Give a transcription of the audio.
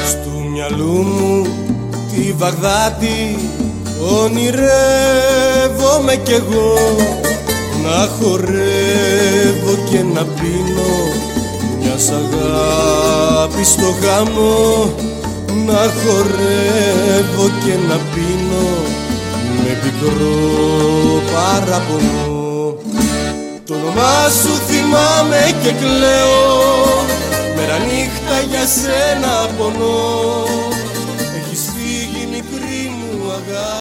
Στου μυαλού μου τη Βαγδάτη ονειρεύομαι κι εγώ, να χορεύω και να πίνω μιας αγάπης στο γάμο, να χορεύω και να πίνω με πικρό παραπονό. Το όνομά σου θυμάμαι και κλαίω, μέρα νύχτα για σένα πονώ. Έχεις φύγει μικρή μου αγάπη.